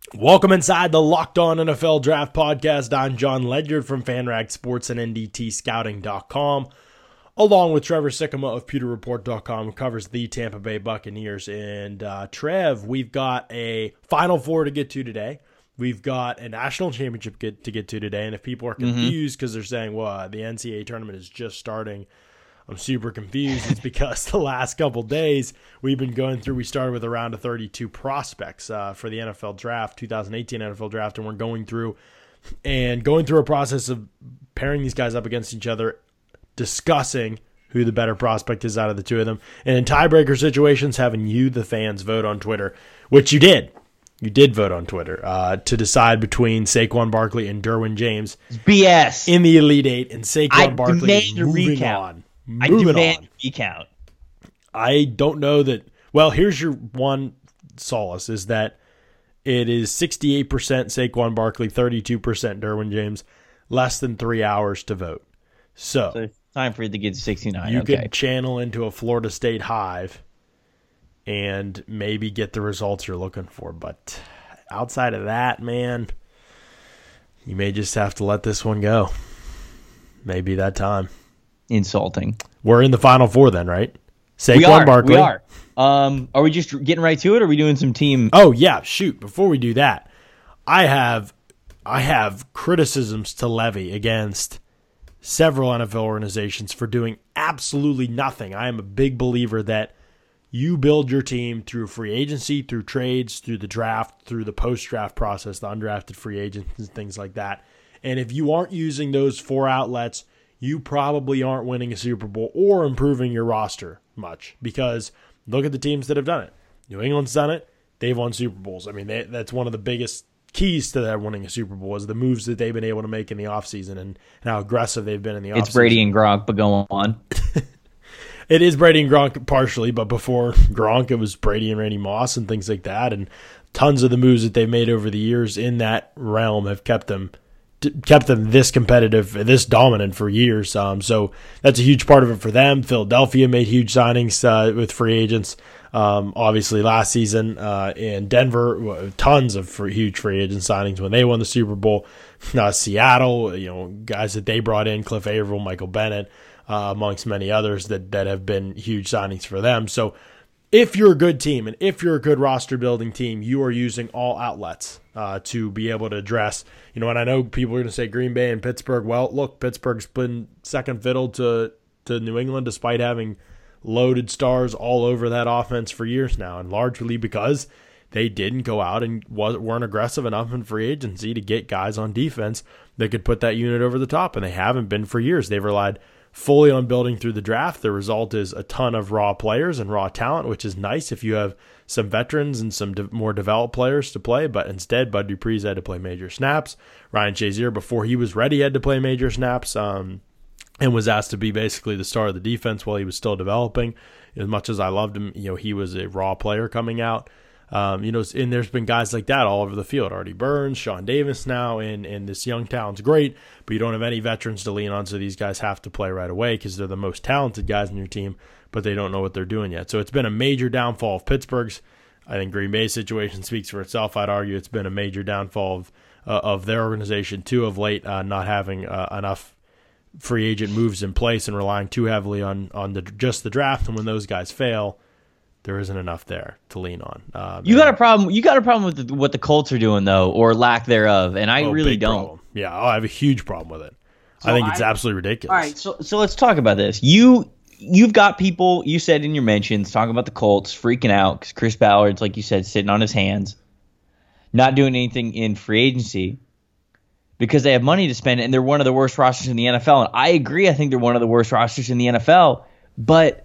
Welcome inside the Locked On NFL Draft Podcast. I'm John Ledyard from FanRag Sports and NDTscouting.com, along with Trevor Sikkema of PewterReport.com, who covers the Tampa Bay Buccaneers. And Trev, we've got a Final Four to get to today. We've got a national championship to get to today. And if people are confused because they're saying, well, the NCAA tournament is just starting, I'm super confused. It's because the last couple days we've been going through, we started with a round of 32 prospects for the NFL draft, 2018 NFL draft, and we're going through a process of pairing these guys up against each other, discussing who the better prospect is out of the two of them, and in tiebreaker situations, having you, the fans, vote on Twitter, which you did. You did vote on Twitter to decide between Saquon Barkley and Derwin James. BS. In the Elite Eight, and Saquon Barkley is moving on. I demand a recount. I don't know that. Well, here's your one solace, is that it is 68% Saquon Barkley, 32% Derwin James, less than 3 hours to vote. So it's time for it to get to 69. You could channel into a Florida State hive and maybe get the results you're looking for. But outside of that, man, you may just have to let this one go. Maybe that time. Insulting. We're in the Final Four then, right? Saquon Barkley. We are. Are we just getting right to it, or are we doing some team? Oh, yeah, shoot. Before we do that, I have criticisms to levy against several NFL organizations for doing absolutely nothing. I am a big believer that you build your team through free agency, through trades, through the draft, through the post-draft process, the undrafted free agents and things like that. And if you aren't using those four outlets, you probably aren't winning a Super Bowl or improving your roster much, because look at the teams that have done it. New England's done it. They've won Super Bowls. I mean, that's one of the biggest keys to that winning a Super Bowl is the moves that they've been able to make in the offseason and how aggressive they've been in the offseason. It's Brady and Gronk, but go on. It is Brady and Gronk partially, but before Gronk, it was Brady and Randy Moss and things like that. And tons of the moves that they've made over the years in that realm have kept them this competitive, this dominant for years. So that's a huge part of it for them. Philadelphia made huge signings with free agents, obviously last season, and Denver, tons of huge free agent signings when they won the Super Bowl. Seattle, guys that they brought in, Cliff Averill, Michael Bennett, amongst many others that have been huge signings for them. So if you're a good team and if you're a good roster building team, you are using all outlets to be able to address, and I know people are going to say Green Bay and Pittsburgh. Well, look, Pittsburgh's been second fiddle to New England despite having loaded stars all over that offense for years now, and largely because they didn't go out and weren't aggressive enough in free agency to get guys on defense that could put that unit over the top, and they haven't been for years. They've relied fully on building through the draft. The result is a ton of raw players and raw talent, which is nice if you have some veterans and some more developed players to play, but instead Bud Dupree's had to play major snaps. Ryan Shazier, before he was ready, had to play major snaps and was asked to be basically the star of the defense while he was still developing. As much as I loved him, he was a raw player coming out. And there's been guys like that all over the field. Artie Burns, Sean Davis now, and this young talent's great, but you don't have any veterans to lean on, so these guys have to play right away because they're the most talented guys in your team, but they don't know what they're doing yet. So it's been a major downfall of Pittsburgh's. I think Green Bay's situation speaks for itself. I'd argue it's been a major downfall of their organization, too, of late, not having enough free agent moves in place and relying too heavily on just the draft, and when those guys fail, there isn't enough there to lean on. You got a problem. You got a problem with what the Colts are doing, though, or lack thereof, and I really don't. Problem. Yeah, I have a huge problem with it. So I think it's absolutely ridiculous. All right, so let's talk about this. You've got people, you said in your mentions, talking about the Colts freaking out because Chris Ballard's, like you said, sitting on his hands, not doing anything in free agency because they have money to spend, and they're one of the worst rosters in the NFL. And I agree. I think they're one of the worst rosters in the NFL, but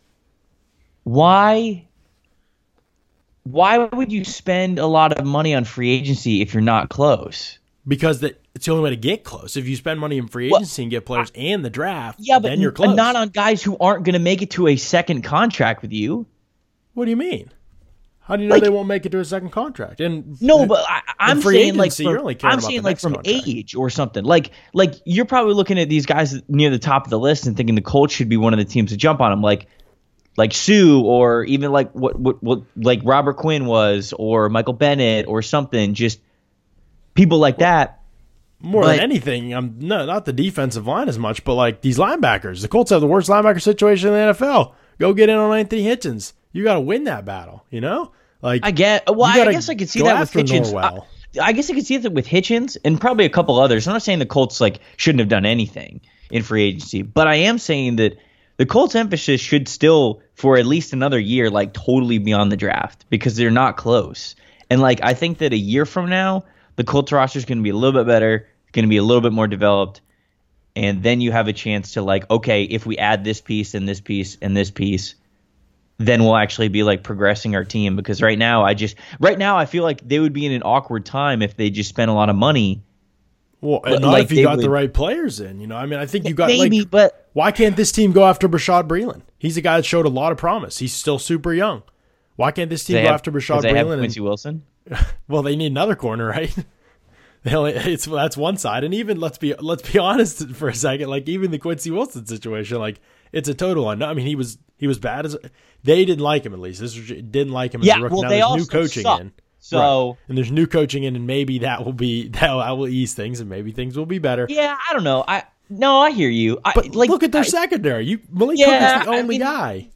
why would you spend a lot of money on free agency if you're not close? Because it's the only way to get close. If you spend money in free agency and get players and the draft, then you're close. But not on guys who aren't going to make it to a second contract with you. What do you mean? How do you know they won't make it to a second contract? And but I'm saying from contract. age or something. Like you're probably looking at these guys near the top of the list and thinking the Colts should be one of the teams to jump on them. Like like Sue, or even like what like Robert Quinn was, or Michael Bennett, or something. Just people like that. More than anything, not the defensive line as much, but like these linebackers. The Colts have the worst linebacker situation in the NFL. Go get in on Anthony Hitchens. You got to win that battle, you know? Like I guess I could see that with Hitchens. I guess I could see that with Hitchens and probably a couple others. I'm not saying the Colts like shouldn't have done anything in free agency, but I am saying that the Colts' emphasis should still, for at least another year, like totally be on the draft because they're not close. And like I think that a year from now, the Colts roster is going to be a little bit better, going to be a little bit more developed, and then you have a chance to like, okay, if we add this piece and this piece and this piece, then we'll actually be like progressing our team. Because right now I feel like they would be in an awkward time if they just spent a lot of money. Well, and not like if you got the right players in, you know. I mean, I think you got but why can't this team go after Bashaud Breeland? He's a guy that showed a lot of promise. He's still super young. Why can't this team go after Bashaud Breeland? They have Quincy Wilson. Well, they need another corner, right? That's one side, and even let's be honest for a second. Like even the Quincy Wilson situation, like it's a total unknown. I mean, he was bad as they didn't like him at least. This didn't like him as a rookie. Well, now they there's also new coaching suck. in, so right. And there's new coaching in, and maybe that will ease things, and maybe things will be better. Yeah, I don't know. I hear you. But look at their secondary. Malik Cook is the only guy.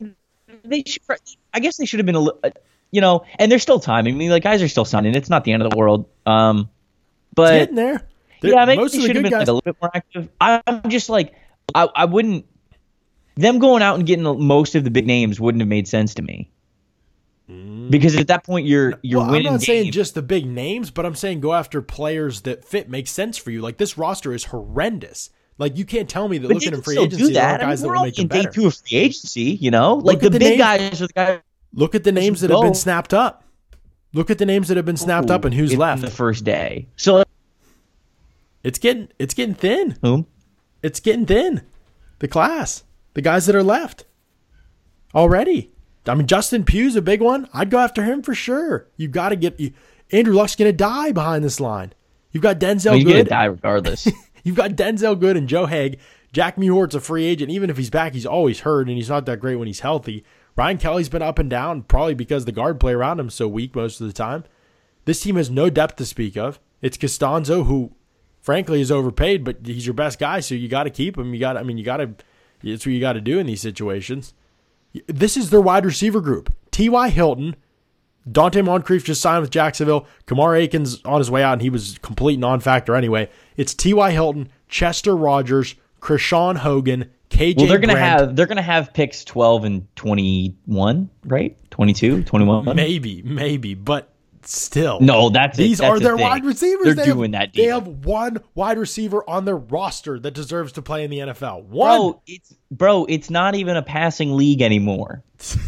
I guess they should have been a little, and there's still time. I mean, like guys are still signing. It's not the end of the world. But it's getting there. Maybe they should have been like, a little bit more active. I'm just like, I wouldn't. Them going out and getting most of the big names wouldn't have made sense to me. Because at that point you're winning. I'm not saying just the big names, but I'm saying go after players that fit, make sense for you. Like this roster is horrendous. Like you can't tell me that looking in free agency, there are guys that will make them better. Day 2 of free agency, like the big guys are the guys. Look at the names that have been snapped up. Look at the names that have been snapped up and who's left the first day. So it's getting thin. Whom? It's getting thin. The class, the guys that are left already. I mean, Justin Pugh's a big one. I'd go after him for sure. You got to get Andrew Luck's going to die behind this line. You've got Denzel Good. He's going to die regardless. You've got Denzel Good and Joe Haeg. Jack Mewhort's a free agent. Even if he's back, he's always hurt, and he's not that great when he's healthy. Ryan Kelly's been up and down, probably because the guard play around him is so weak most of the time. This team has no depth to speak of. It's Costanzo, who, frankly, is overpaid, but he's your best guy, so you got to keep him. It's what you got to do in these situations. This is their wide receiver group. T.Y. Hilton, Dante Moncrief just signed with Jacksonville. Kamar Aiken's on his way out, and he was complete non-factor anyway. It's T.Y. Hilton, Chester Rogers, Krishawn Hogan, KJ Well, they're gonna have picks 12 and 21, right? 22, 21. Maybe, but still. No, these are their wide receivers. They're doing that deal. They have one wide receiver on their roster that deserves to play in the NFL. One. Bro, it's not even a passing league anymore.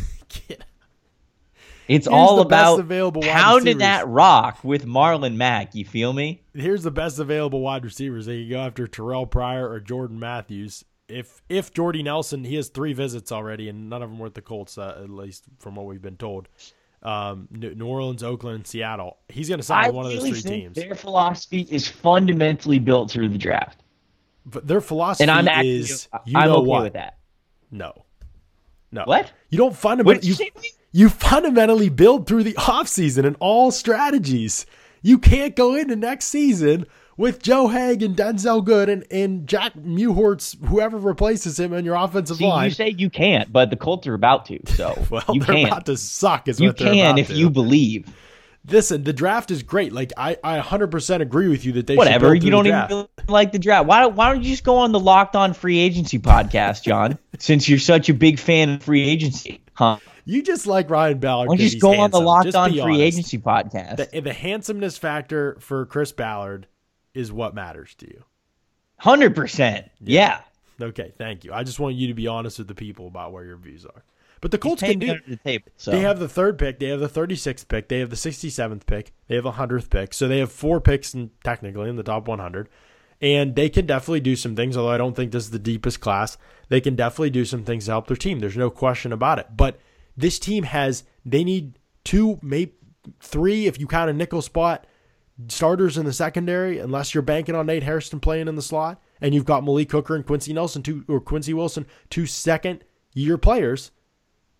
It's all about pounding that rock with Marlon Mack. You feel me? Here's the best available wide receivers. They can go after Terrell Pryor or Jordan Matthews. If Jordy Nelson, he has 3 visits already, and none of them were at the Colts, at least from what we've been told. New Orleans, Oakland, and Seattle. He's going to sign with one of those 3 teams. Their philosophy is fundamentally built through the draft. But their philosophy I'm okay with that. No. What? You don't fundamentally. You fundamentally build through the offseason and all strategies. You can't go into next season with Joe Haeg and Denzel Good and Jack Mewhort's whoever replaces him in your offensive line. You say you can't, but the Colts are about to. So well, you they're can. About to suck. You can if you believe. Listen, the draft is great. Like I 100% agree with you that they whatever. Should build you don't draft. even like the draft. Why don't you just go on the Locked On Free Agency podcast, John? Since you're such a big fan of free agency, huh? You just like Ryan Ballard. Why don't you just go on the Locked On Free Agency podcast? The handsomeness factor for Chris Ballard is what matters to you. 100%. Yeah. Okay, thank you. I just want you to be honest with the people about where your views are. But the Colts can do it. So. They have the 3rd pick. They have the 36th pick. They have the 67th pick. They have the 100th pick. So they have 4 picks technically in the top 100. And they can definitely do some things, although I don't think this is the deepest class. They can definitely do some things to help their team. There's no question about it. But this team they need 2, maybe 3, if you count a nickel spot, starters in the secondary, unless you're banking on Nate Hairston playing in the slot. And you've got Malik Hooker and Quincy Wilson, 2 second-year players.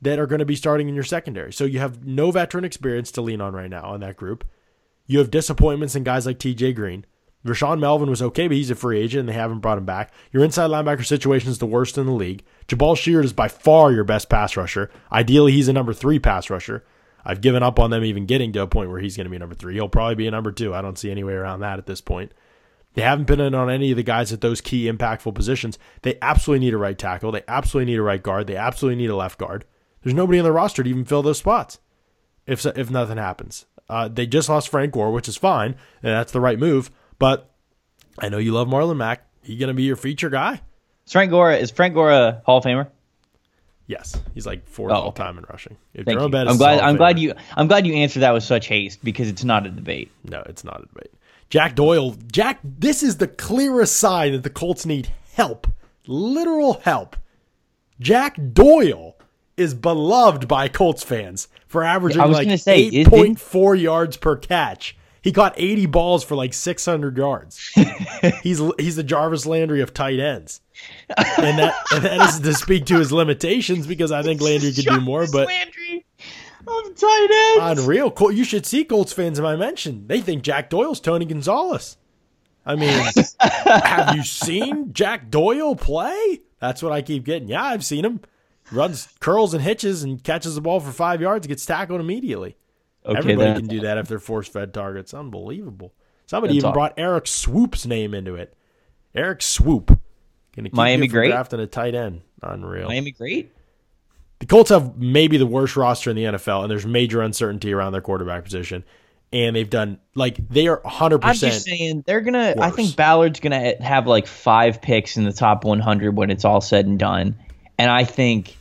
that are going to be starting in your secondary. So you have no veteran experience to lean on right now in that group. You have disappointments in guys like TJ Green. Rashawn Melvin was okay, but he's a free agent and they haven't brought him back. Your inside linebacker situation is the worst in the league. Jabal Sheard is by far your best pass rusher. Ideally, he's a number 3 pass rusher. I've given up on them even getting to a point where he's going to be a number 3. He'll probably be a number 2. I don't see any way around that at this point. They haven't been in on any of the guys at those key impactful positions. They absolutely need a right tackle. They absolutely need a right guard. They absolutely need a left guard. There's nobody on the roster to even fill those spots if nothing happens. They just lost Frank Gore, which is fine, and that's the right move. But I know you love Marlon Mack. He going to be your feature guy? Is Frank Gore a Hall of Famer? Yes, he's like 4th all time in rushing. Thank you. I'm glad you answered that with such haste because it's not a debate. No, it's not a debate. Jack Doyle. This is the clearest sign that the Colts need help, literal help. Jack Doyle is beloved by Colts fans for averaging 8.4 yards per catch. He caught 80 balls for like 600 yards. He's the Jarvis Landry of tight ends. And that is to speak to his limitations because I think Landry could do more. But Landry of tight ends. Unreal. You should see Colts fans in my mention. They think Jack Doyle's Tony Gonzalez. I mean, have you seen Jack Doyle play? That's what I keep getting. Yeah, I've seen him. Runs curls and hitches and catches the ball for 5 yards, gets tackled immediately. Okay, everybody can do that if they're force-fed targets. Unbelievable. Somebody even brought Eric Swoop's name into it. Eric Swoop. Miami great. Drafting a tight end. Unreal. Miami great. The Colts have maybe the worst roster in the NFL, and there's major uncertainty around their quarterback position. And they've done, they are 100%. I'm just saying, they're going to, I think Ballard's going to have 5 picks in the top 100 when it's all said and done. And I think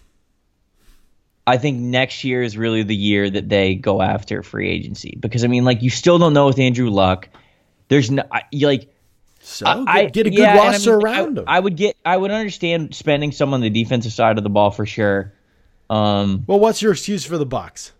next year is really the year that they go after free agency because you still don't know with Andrew Luck. There's no get a good roster around him. I would understand spending some on the defensive side of the ball for sure. Well, what's your excuse for the Bucs?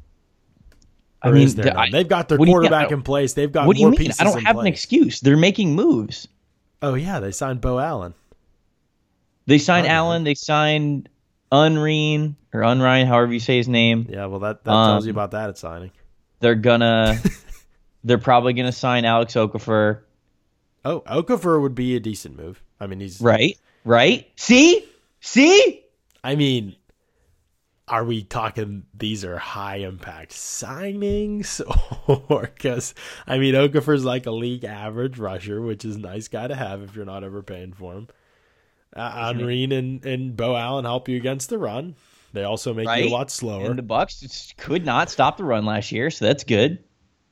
They've got their quarterback in place. They've got more pieces in place. I don't have an excuse. They're making moves. Oh yeah, they signed Bo Allen. They signed Allen. They signed Unrein, however you say his name. Yeah, well, that tells you about that at signing. They're probably gonna sign Alex Okafor. Oh, Okafor would be a decent move. I mean, he's right. See. I mean, are we talking these are high impact signings, or because Okafor's like a league average rusher, which is a nice guy to have if you're not overpaying for him. Unrein and Bo Allen help you against the run. They also make you a lot slower. And the Bucs just could not stop the run last year, so that's good.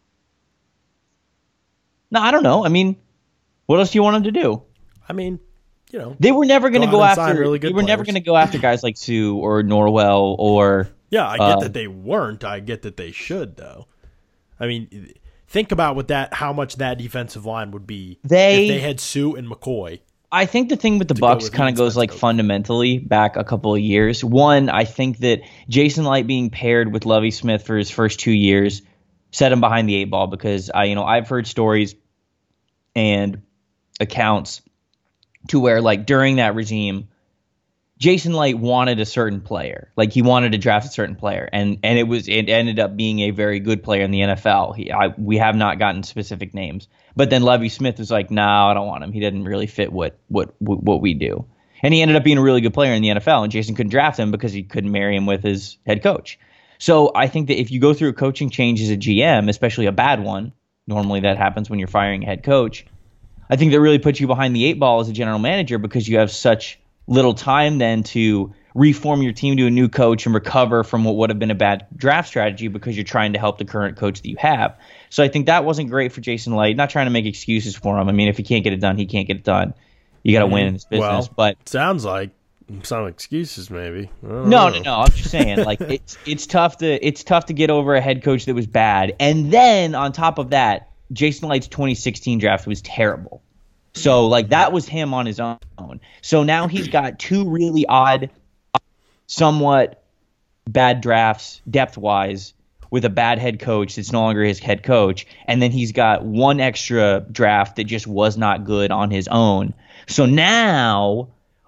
No, I don't know. What else do you want them to do? They were never going to go after. They were never going to go after guys like Sue or Norwell or. Yeah, I get that they weren't. I get that they should, though. Think about how much that defensive line would be if they had Sue and McCoy. I think the thing with the Bucs kind of goes fundamentally back a couple of years. One, I think that Jason Light being paired with Lovie Smith for his first 2 years set him behind the 8 ball because I've heard stories and accounts to where during that regime, Jason Light wanted a certain player. He wanted to draft a certain player, and it ended up being a very good player in the NFL. We have not gotten specific names. But then Lovie Smith was like, "No, I don't want him. He didn't really fit what we do." And he ended up being a really good player in the NFL, and Jason couldn't draft him because he couldn't marry him with his head coach. So I think that if you go through a coaching change as a GM, especially a bad one, normally that happens when you're firing a head coach, I think that really puts you behind the 8 ball as a general manager because you have such little time then to reform your team to a new coach and recover from what would have been a bad draft strategy because you're trying to help the current coach that you have. So I think that wasn't great for Jason Light. Not trying to make excuses for him. If he can't get it done, he can't get it done. You got to win in this business. But sounds like some excuses, maybe. No. I'm just saying, it's tough to get over a head coach that was bad, and then on top of that, Jason Light's 2016 draft was terrible. So that was him on his own. So now he's got 2 really odd, somewhat bad drafts depth-wise with a bad head coach that's no longer his head coach, and then he's got 1 extra draft that just was not good on his own. So now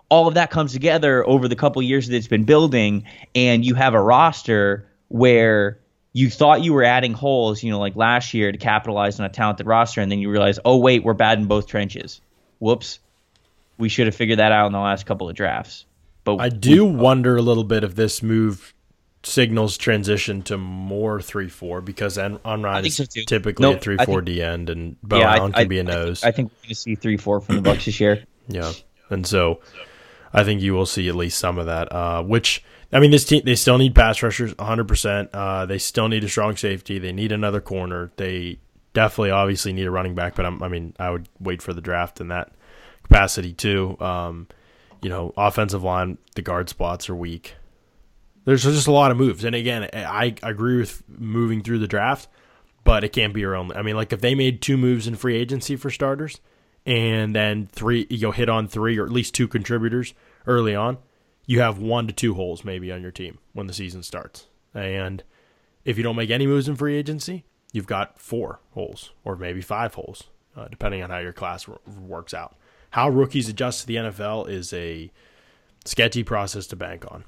all of that comes together over the couple years that it's been building, and you have a roster where you thought you were adding holes, like last year to capitalize on a talented roster, and then you realize, oh, wait, we're bad in both trenches. Whoops. We should have figured that out in the last couple of drafts. But I do wonder a little bit if this move signals transition to more 3-4, because Onrod is typically a 3-4 D end, and Bo Allen can be a nose. I think we're going to see 3-4 from the Bucs this year. Yeah, and so I think you will see at least some of that. Which, I mean, this team, they still need pass rushers 100%. They still need a strong safety. They need another corner. They definitely, obviously, need a running back. But I would wait for the draft in that capacity too. Offensive line, the guard spots are weak. There's just a lot of moves. And again, I agree with moving through the draft, but it can't be your only. I mean, like if they made 2 moves in free agency for starters and then 3, hit on 3 or at least 2 contributors early on, you have 1 to 2 holes maybe on your team when the season starts. And if you don't make any moves in free agency, you've got 4 holes or maybe 5 holes, depending on how your class works out. How rookies adjust to the NFL is a sketchy process to bank on.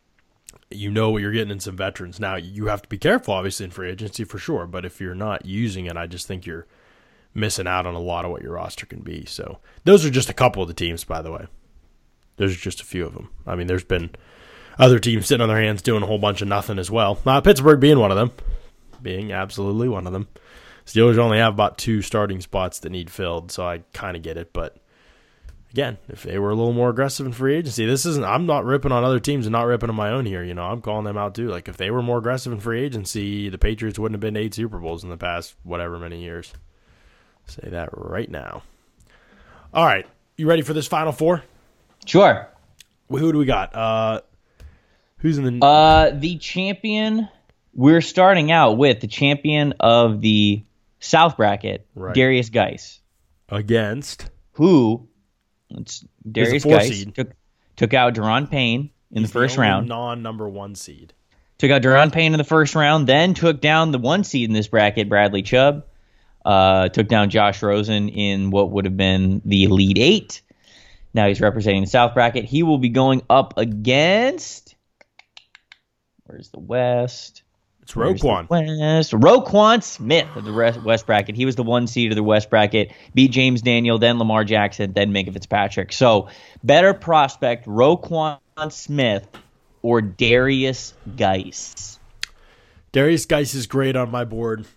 You know what you're getting in some veterans. Now, you have to be careful, obviously, in free agency for sure, but if you're not using it, I just think you're missing out on a lot of what your roster can be. So those are just a couple of the teams, by the way. There's just a few of them. I mean, there's been other teams sitting on their hands doing a whole bunch of nothing as well. Pittsburgh being one of them. Being absolutely one of them. Steelers only have about 2 starting spots that need filled, so I kind of get it, but again, if they were a little more aggressive in free agency, I'm not ripping on other teams and not ripping on my own here. I'm calling them out too. Like if they were more aggressive in free agency, the Patriots wouldn't have been to 8 Super Bowls in the past whatever many years. Say that right now. All right, you ready for this Final Four? Sure. Who do we got? Who's in the the champion? We're starting out with the champion of the South bracket, right. Darius Geis, against who? Darius Geis took out Daron Payne in the first round. Non-number 1 seed. Took out Daron Payne in the first round, then took down the 1 seed in this bracket, Bradley Chubb. Took down Josh Rosen in what would have been the Elite 8. Now he's representing the South bracket. He will be going up against... Where's the West? It's Roquan. Roquan Smith of the West bracket. He was the 1 seed of the West bracket. Beat James Daniel, then Lamar Jackson, then Minka Fitzpatrick. So, better prospect, Roquan Smith or Darius Geis? Darius Geis' grade on my board,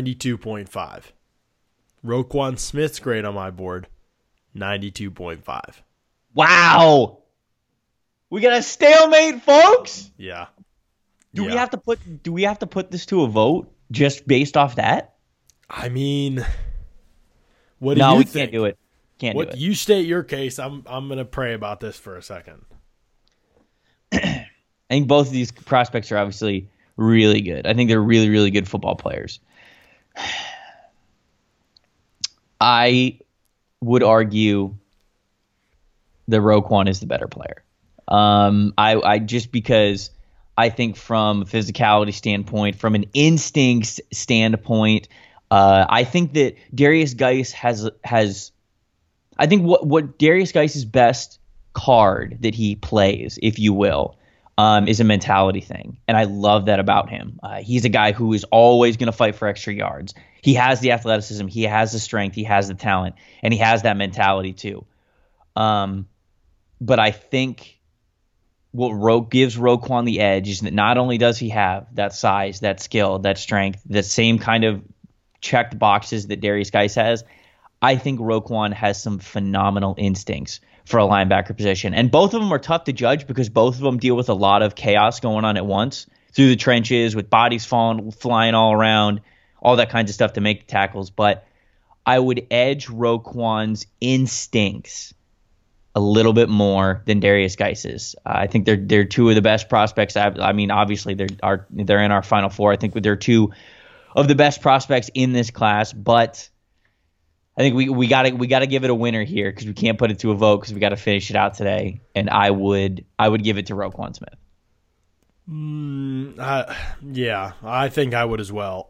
92.5. Roquan Smith's grade on my board, 92.5. Wow! We got a stalemate, folks? Yeah. Do we have to put this to a vote just based off that? I mean, what do you think? Can't do it. Can't do it. You state your case. I'm going to pray about this for a second. I think both of these prospects are obviously really good. I think they're really, really good football players. I would argue that Roquan is the better player. I just because I think from a physicality standpoint, from an instincts standpoint, I think that Darius Geis has I think what Darius Geis' best card that he plays, if you will, is a mentality thing. And I love that about him. He's a guy who is always going to fight for extra yards. He has the athleticism, he has the strength, he has the talent, and he has that mentality too. But I think what gives Roquan the edge is that not only does he have that size, that skill, that strength, the same kind of checked boxes that Darius Geis has, I think Roquan has some phenomenal instincts for a linebacker position. And both of them are tough to judge because both of them deal with a lot of chaos going on at once through the trenches with bodies flying all around, all that kinds of stuff to make the tackles. But I would edge Roquan's instincts a little bit more than Darius Geis's. I think they're 2 of the best prospects. I mean, obviously they're in our Final Four. I think they're 2 of the best prospects in this class, but I think we got to give it a winner here because we can't put it to a vote because we got to finish it out today. And I would give it to Roquan Smith. Yeah, I think I would as well.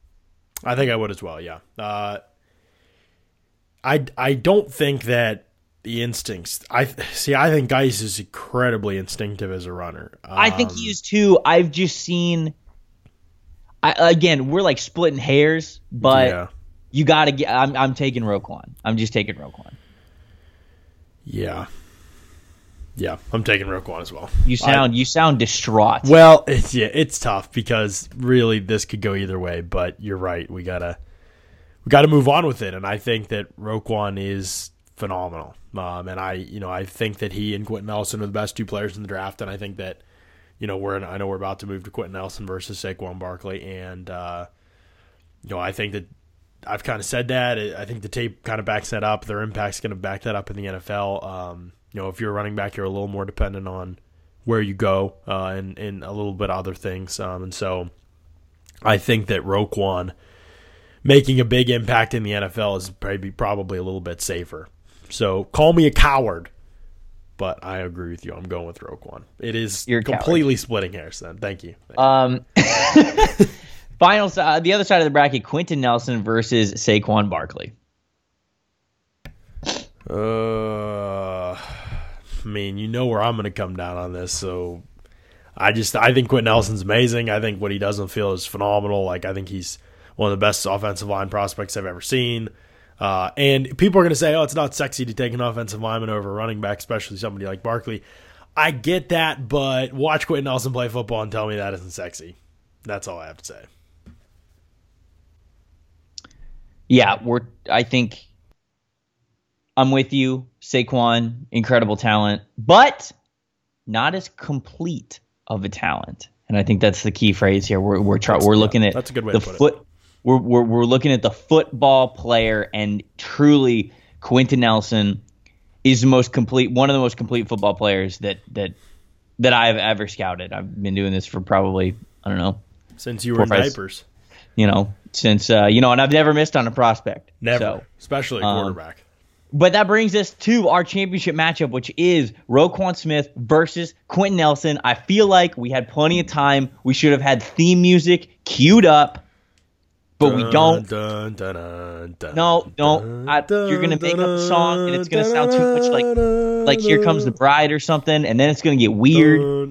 Yeah. I don't think that the instincts. I think Geis is incredibly instinctive as a runner. I think he is too. I've just seen. Again, we're like splitting hairs, but you got to get. I'm taking Roquan. I'm just taking Roquan. Yeah, I'm taking Roquan as well. You sound distraught. Well, it's tough because really this could go either way. But you're right. We gotta move on with it, and I think that Roquan is phenomenal. And I think that he and Quentin Nelson are the best two players in the draft, and I think that I know we're about to move to Quentin Nelson versus Saquon Barkley, and I think that I've kind of said that. I think the tape kind of backs that up. Their impact's going to back that up in the NFL. If you're a running back, you're a little more dependent on where you go and a little bit other things. And so I think that Roquan making a big impact in the NFL is probably a little bit safer. So call me a coward, but I agree with you. I'm going with Roquan. It is completely splitting hairs then. Thank you. Final side, the other side of the bracket, Quentin Nelson versus Saquon Barkley. I mean, you know where I'm going to come down on this. So I think Quentin Nelson's amazing. I think what he does on the field is phenomenal. Like, I think he's one of the best offensive line prospects I've ever seen. And people are going to say, oh, it's not sexy to take an offensive lineman over a running back, especially somebody like Barkley. I get that, but watch Quentin Nelson play football and tell me that isn't sexy. That's all I have to say. Yeah, I think I'm with you. Saquon, incredible talent, but not as complete of a talent. And I think that's the key phrase here. We're looking at that's a good way to put it. We're looking at the football player, and truly, Quentin Nelson is one of the most complete football players that I've ever scouted. I've been doing this for probably, I don't know, since you were in diapers. Since and I've never missed on a prospect. Never, so, especially a quarterback. But that brings us to our championship matchup, which is Roquan Smith versus Quentin Nelson. I feel like we had plenty of time. We should have had theme music queued up. But we don't. No, don't. You're going to make up a song, and it's going to sound too much like Here Comes the Bride or something, and then it's going to get weird.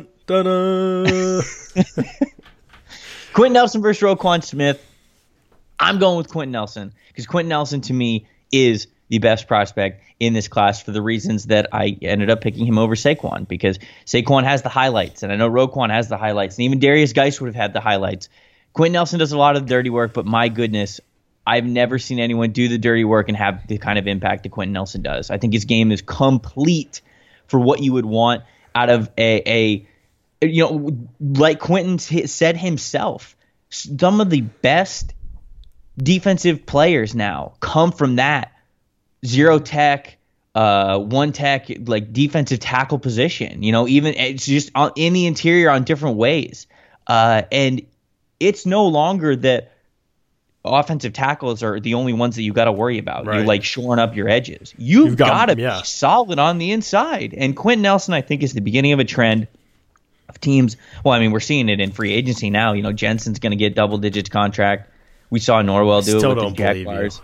Quentin Nelson versus Roquan Smith. I'm going with Quentin Nelson because Quentin Nelson, to me, is the best prospect in this class for the reasons that I ended up picking him over Saquon, because Saquon has the highlights, and I know Roquan has the highlights, and even Darius Geis would have had the highlights. Quentin Nelson does a lot of the dirty work, but my goodness, I've never seen anyone do the dirty work and have the kind of impact that Quentin Nelson does. I think his game is complete for what you would want out of like Quentin said himself, some of the best defensive players now come from that zero tech, one tech, like defensive tackle position. Even it's just in the interior on different ways, and it's no longer that offensive tackles are the only ones that you got to worry about. Right. You're like shoring up your edges. You've got to be solid on the inside. And Quentin Nelson, I think, is the beginning of a trend of teams. Well, I mean, we're seeing it in free agency now. Jensen's going to get double digits contract. We saw Norwell do it with the Jaguars.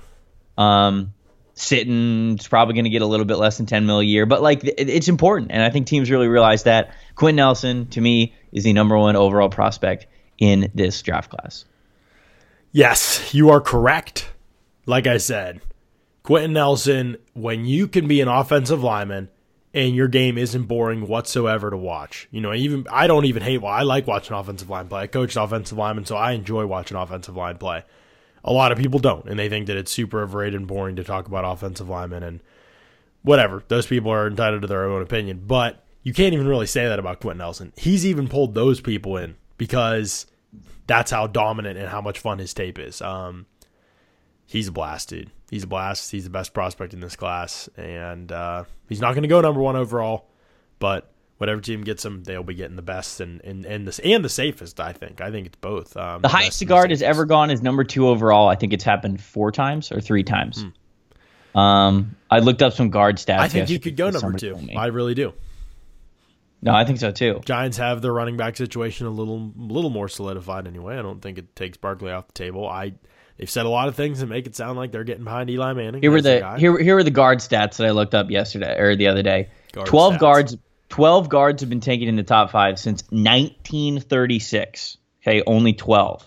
Sitton's probably going to get a little bit less than $10 million a year, but it's important. And I think teams really realize that. Quentin Nelson, to me, is the number one overall prospect in this draft class. Yes, you are correct. Like I said, Quentin Nelson, when you can be an offensive lineman and your game isn't boring whatsoever to watch. Even I don't even hate. I like watching offensive line play. I coached offensive linemen, so I enjoy watching offensive line play. A lot of people don't, and they think that it's super overrated and boring to talk about offensive linemen, and whatever. Those people are entitled to their own opinion, but you can't even really say that about Quentin Nelson. He's even pulled those people in because that's how dominant and how much fun his tape is. He's a blast, dude. He's a blast. He's the best prospect in this class, and he's not going to go number one overall, but whatever team gets him, they'll be getting the best and the safest, I think. I think it's both. The highest the guard has ever gone is number 2 overall. I think it's happened 4 times or 3 times. I looked up some guard stats. I think you could go number 2. I really do. No, I think so too. Giants have their running back situation a little more solidified anyway. I don't think it takes Barkley off the table. They've said a lot of things that make it sound like they're getting behind Eli Manning. Here were the guard stats that I looked up yesterday or the other day. Guard 12 stats. guards 12 guards have been taken in the top 5 since 1936. Okay, only 12.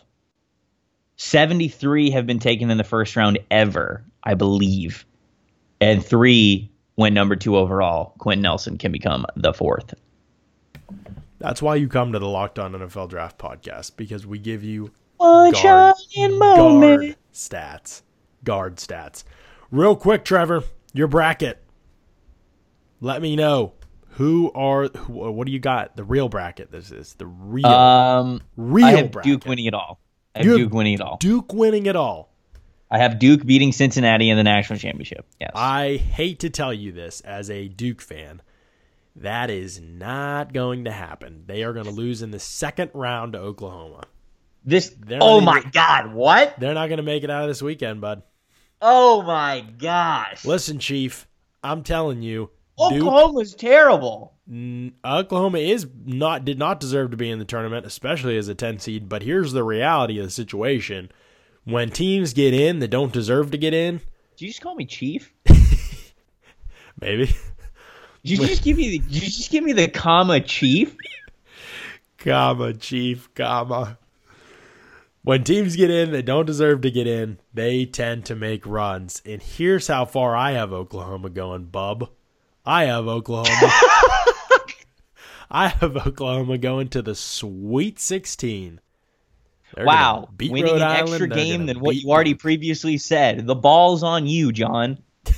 73 have been taken in the first round ever, I believe. And 3 went number 2 overall. Quentin Nelson can become the 4th. That's why you come to the Locked On NFL Draft podcast, because we give you One guard moment. stats. Guard stats. Real quick, Trevor, your bracket. Let me know what do you got? The real bracket. This is the real I have bracket. Duke winning it all. Duke winning it all. I have Duke beating Cincinnati in the national championship. Yes. I hate to tell you this as a Duke fan. That is not going to happen. They are going to lose in the second round to Oklahoma. My God, what? They're not going to make it out of this weekend, bud. Oh, my gosh. Listen, Chief, I'm telling you. Oklahoma's terrible. Oklahoma did not deserve to be in the tournament, especially as a 10 seed, but here's the reality of the situation. When teams get in that don't deserve to get in. Did you just call me Chief? Maybe. Did you just give me the comma Chief? Comma Chief, comma. When teams get in that don't deserve to get in, they tend to make runs. And here's how far I have Oklahoma going, bub. I have Oklahoma going to the Sweet 16. Wow. Winning Rhode an Island, extra game than what you already previously said. The ball's on you, John.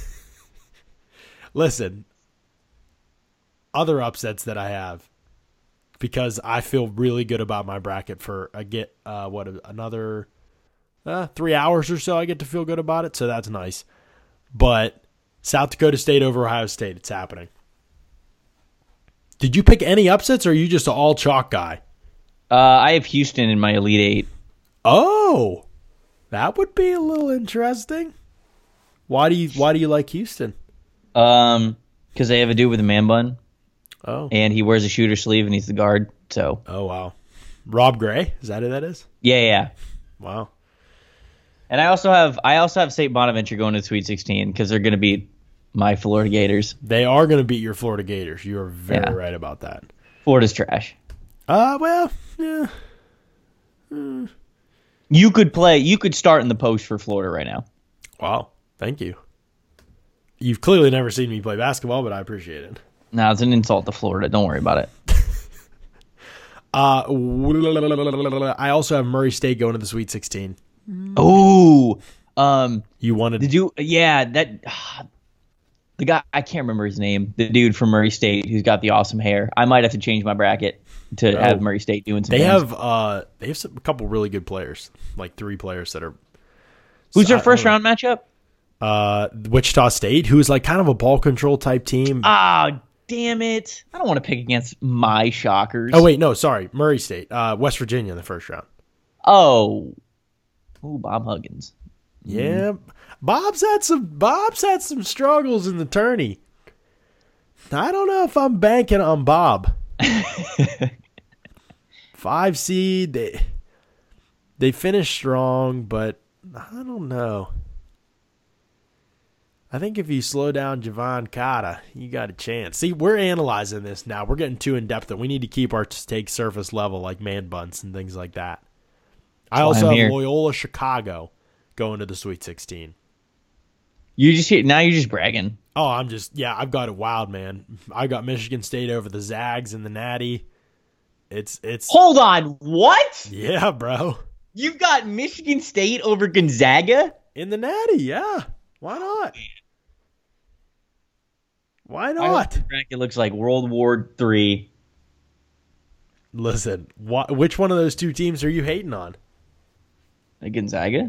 Listen, other upsets that I have, because I feel really good about my bracket for another 3 hours or so I get to feel good about it, so that's nice. But South Dakota State over Ohio State, it's happening. Did you pick any upsets, or are you just an all chalk guy? I have Houston in my Elite Eight. Oh, that would be a little interesting. Why do you like Houston? Because they have a dude with a man bun. Oh, and he wears a shooter sleeve and he's the guard. So. Oh wow, Rob Gray, is that who that is? Yeah. Wow. And I also have St. Bonaventure going to the Sweet 16 because they're going to beat my Florida Gators. They are going to beat your Florida Gators. You are very right about that. Florida's trash. Well, yeah. You could start in the post for Florida right now. Wow, thank you. You've clearly never seen me play basketball, but I appreciate it. No, it's an insult to Florida. Don't worry about it. I also have Murray State going to the Sweet 16. Oh, you wanted the dude? Yeah, the guy, I can't remember his name. The dude from Murray State who's got the awesome hair. I might have to change my bracket to have Murray State doing some. They have a couple really good players, like 3 players that are. Who's their first round matchup? Wichita State, who's like kind of a ball control type team. Oh, damn it! I don't want to pick against my Shockers. Oh wait, no, sorry, Murray State, West Virginia in the first round. Oh, Bob Huggins. Yeah, Bob's had some struggles in the tourney. I don't know if I'm banking on Bob. 5 seed, they finished strong, but I don't know. I think if you slow down Javon Carter, you got a chance. See, we're analyzing this now. We're getting too in-depth, and we need to keep our take surface level, like man buns and things like that. I also have Loyola Chicago going to the Sweet 16. You're just bragging. Oh, I've got it wild, man. I got Michigan State over the Zags and the Natty. It's Hold on, what? Yeah, bro. You've got Michigan State over Gonzaga? In the Natty, yeah. Why not? Why not? I hope the bracket looks like World War III. Listen, which one of those 2 teams are you hating on? Gonzaga?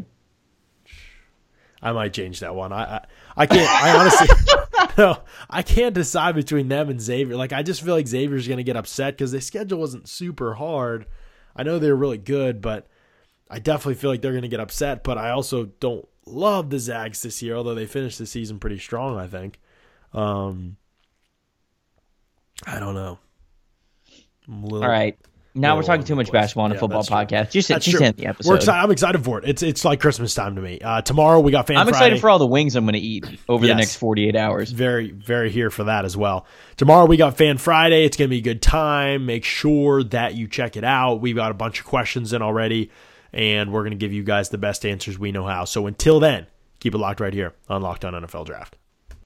I might change that one. I can't. I honestly, no, I can't decide between them and Xavier. Like, I just feel like Xavier's going to get upset because their schedule wasn't super hard. I know they were really good, but I definitely feel like they're going to get upset. But I also don't love the Zags this year, although they finished the season pretty strong, I think. I don't know. All right. Now we're talking too much basketball on a football podcast. Just end the episode. I'm excited for it. It's like Christmas time to me. Tomorrow we got Fan Friday. I'm excited for all the wings I'm going to eat over the next 48 hours. Very, very here for that as well. Tomorrow we got Fan Friday. It's going to be a good time. Make sure that you check it out. We've got a bunch of questions in already, and we're going to give you guys the best answers we know how. So until then, keep it locked right here on Locked On NFL Draft.